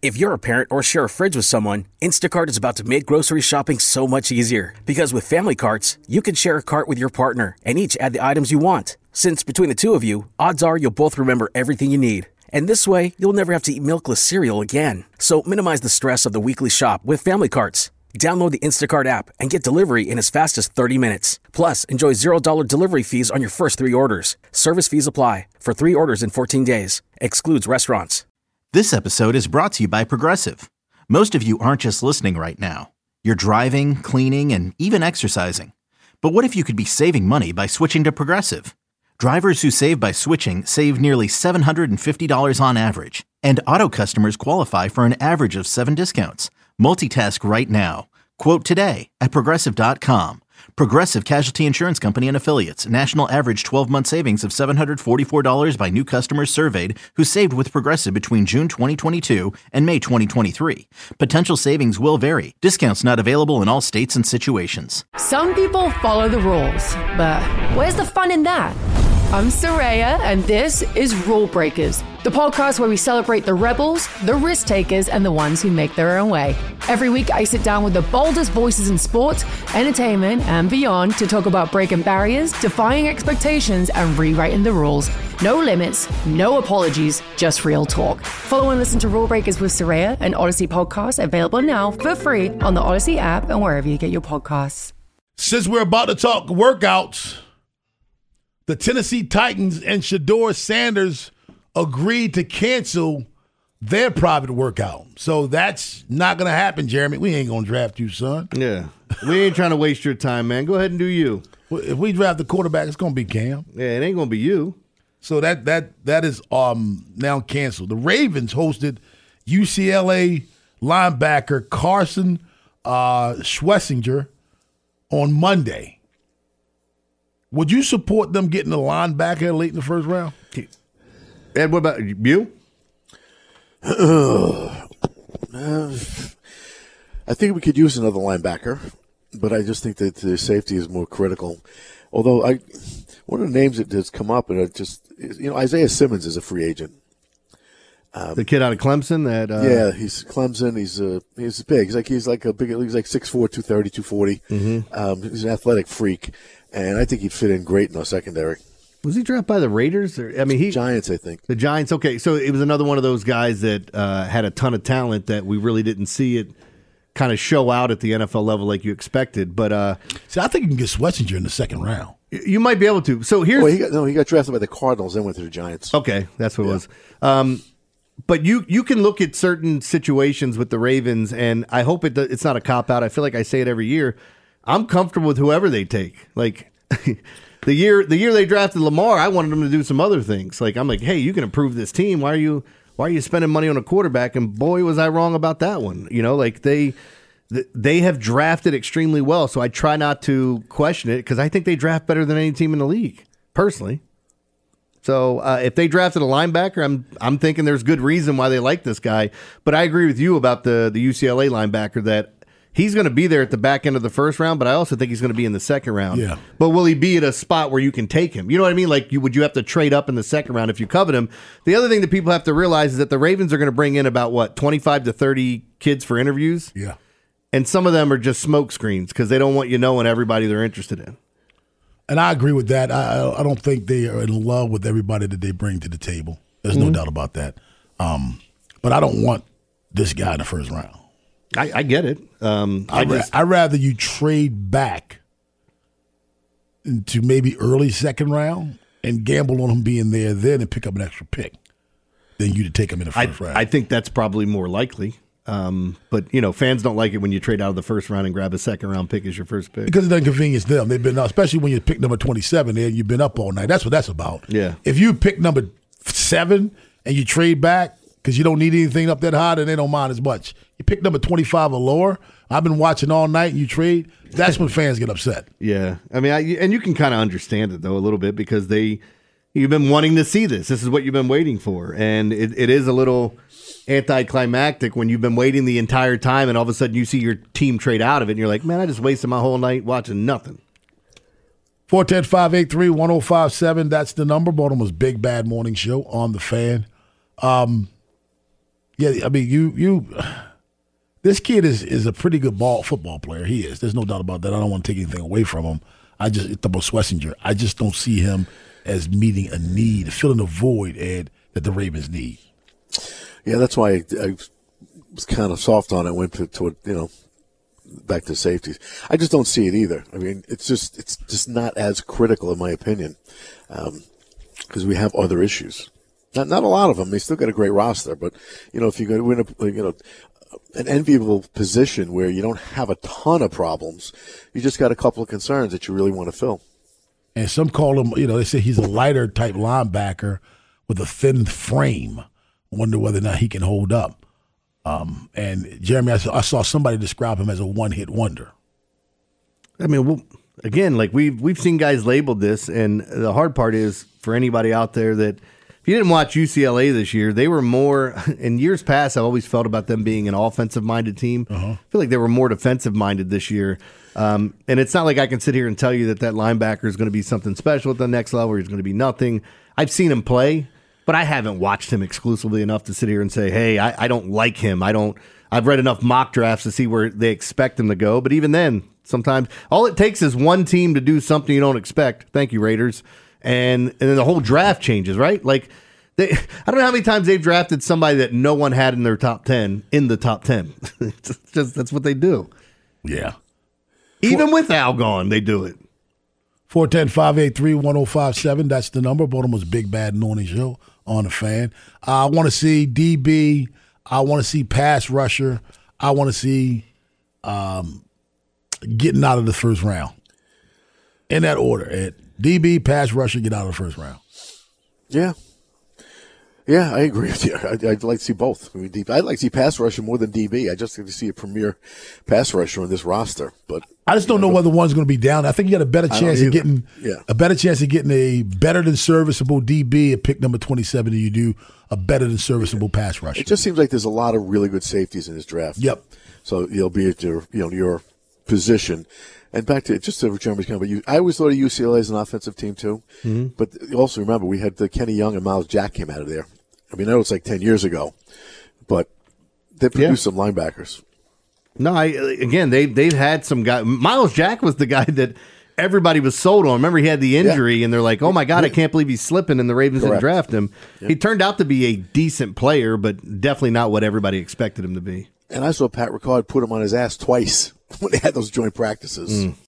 If you're a parent or share a fridge with someone, Instacart is about to make grocery shopping so much easier. Because with family carts, you can share a cart with your partner and each add the items you want. Since between the two of you, odds are you'll both remember everything you need. And this way, you'll never have to eat milkless cereal again. So minimize the stress of the weekly shop with family carts. Download the Instacart app and get delivery in as fast as 30 minutes. Plus, enjoy $0 delivery fees on your first 3 orders. Service fees apply. For 3 orders in 14 days. Excludes restaurants. This episode is brought to you by Progressive. Most of you aren't just listening right now. You're driving, cleaning, and even exercising. But what if you could be saving money by switching to Progressive? Drivers who save by switching save nearly $750 on average. And auto customers qualify for an average of 7 discounts. Multitask right now. Quote today at Progressive.com. Progressive Casualty Insurance Company and Affiliates. National average 12-month savings of $744 by new customers surveyed who saved with Progressive between June 2022 and May 2023. Potential savings will vary. Discounts not available in all states and situations. Some people follow the rules, but where's the fun in that? I'm Soraya, and this is Rule Breakers, the podcast where we celebrate the rebels, the risk takers, and the ones who make their own way. Every week, I sit down with the boldest voices in sports, entertainment, and beyond to talk about breaking barriers, defying expectations, and rewriting the rules. No limits, no apologies, just real talk. Follow and listen to Rule Breakers with Soraya, an Odyssey podcast available now for free on the Odyssey app and wherever you get your podcasts. Since we're about to talk workouts, the Tennessee Titans and Shedeur Sanders agreed to cancel their private workout. So that's not going to happen, Jeremy. We ain't going to draft you, son. Yeah. We ain't trying to waste your time, man. Go ahead and do you. If we draft the quarterback, it's going to be Cam. Yeah, it ain't going to be you. So that is now canceled. The Ravens hosted UCLA linebacker Carson Schwessinger on Monday. Would you support them getting a linebacker late in the first round? Ed, what about you? I think we could use another linebacker, but I just think that the safety is more critical. Although one of the names that has come up, and it just Isaiah Simmons is a free agent. The kid out of Clemson. He's Clemson. He's big. He's like 6'4", 230, 240. Mm-hmm. He's an athletic freak. And I think he'd fit in great in our secondary. Was he drafted by the Raiders? Giants, I think. The Giants, okay. So it was another one of those guys that had a ton of talent that we really didn't see it kind of show out at the NFL level like you expected. But see, I think you can get Schwessinger in the second round. You might be able to. So here's he got drafted by the Cardinals, then went to the Giants. Okay, that's what it was. But you can look at certain situations with the Ravens, and I hope it's not a cop-out. I feel like I say it every year. I'm comfortable with whoever they take. Like the year they drafted Lamar, I wanted them to do some other things. Like I'm like, hey, you can improve this team. Why are you spending money on a quarterback? And boy, was I wrong about that one. Like they have drafted extremely well. So I try not to question it because I think they draft better than any team in the league, personally. So if they drafted a linebacker, I'm thinking there's good reason why they like this guy. But I agree with you about the UCLA linebacker that. He's going to be there at the back end of the first round, but I also think he's going to be in the second round. Yeah. But will he be at a spot where you can take him? You know what I mean? Like, would you have to trade up in the second round if you covet him? The other thing that people have to realize is that the Ravens are going to bring in about, 25 to 30 kids for interviews? Yeah. And some of them are just smoke screens because they don't want you knowing everybody they're interested in. And I agree with that. I don't think they are in love with everybody that they bring to the table. There's no doubt about that. But I don't want this guy in the first round. I get it. I'd rather you trade back into maybe early second round and gamble on him being there then and pick up an extra pick than you to take him in the first round. I think that's probably more likely. But, fans don't like it when you trade out of the first round and grab a second round pick as your first pick. Because it doesn't convenience them. They've been, especially when you pick number 27 there, you've been up all night. That's what that's about. Yeah. If you pick number 7 and you trade back because you don't need anything up that high, then they don't mind as much. You pick number 25 or lower, I've been watching all night and you trade, that's when fans get upset. Yeah. I mean, and you can kind of understand it, though, a little bit because you've been wanting to see this. This is what you've been waiting for. And it is a little anticlimactic when you've been waiting the entire time and all of a sudden you see your team trade out of it and you're like, man, I just wasted my whole night watching nothing. 410-583-1057, that's the number. Baltimore's Big Bad Morning Show on The Fan. Yeah, I mean, this kid is a pretty good football player. He is. There's no doubt about that. I don't want to take anything away from him. About Schlesinger, I just don't see him as meeting a need, filling a void, Ed, that the Ravens need. Yeah, that's why I was kind of soft on it. Went to back to safeties. I just don't see it either. I mean, it's just not as critical in my opinion, because we have other issues. Not a lot of them. They still got a great roster, but if you go to an enviable position where you don't have a ton of problems, you just got a couple of concerns that you really want to fill. And some call him, they say he's a lighter type linebacker with a thin frame. Wonder whether or not he can hold up. And Jeremy, I saw somebody describe him as a one-hit wonder. I mean, again, like we've seen guys labeled this, and the hard part is for anybody out there that if you didn't watch UCLA this year, they were more in years past. I've always felt about them being an offensive-minded team. I feel like they were more defensive-minded this year. And it's not like I can sit here and tell you that linebacker is going to be something special at the next level, or he's going to be nothing. I've seen him play, but I haven't watched him exclusively enough to sit here and say, hey, I don't like him. I've read enough mock drafts to see where they expect him to go. But even then, sometimes all it takes is one team to do something you don't expect. Thank you, Raiders. And then the whole draft changes, right? Like, I don't know how many times they've drafted somebody that no one had in their top 10 in the top 10. That's what they do. Yeah. Even with Al gone, they do it. 410-583-1057. That's the number. Baltimore's Big Bad Morning Show on the Fan. I want to see DB. I want to see pass rusher. I want to see getting out of the first round. In that order, Ed. DB, pass rusher, get out of the first round. Yeah. Yeah, I agree with you. I'd like to see both. I'd like to see pass rusher more than DB. I just like to see a premier pass rusher on this roster. But I just don't know whether one's going to be down. I think you got a better chance of getting a better than serviceable DB at pick number 27 than you do a better than serviceable pass rusher. It just seems like there's a lot of really good safeties in this draft. Yep. So you'll be at your position. And back to Jeremy's comment, I always thought of UCLA as an offensive team too. Mm-hmm. But also remember, we had Kenny Young and Miles Jack came out of there. I mean, I know it's like 10 years ago, but they produced some linebackers. No, they've had some guy. Miles Jack was the guy that everybody was sold on. Remember, he had the injury, and they're like, "Oh my God, I can't believe he's slipping," and the Ravens didn't draft him. Yep. He turned out to be a decent player, but definitely not what everybody expected him to be. And I saw Pat Ricard put him on his ass twice when they had those joint practices.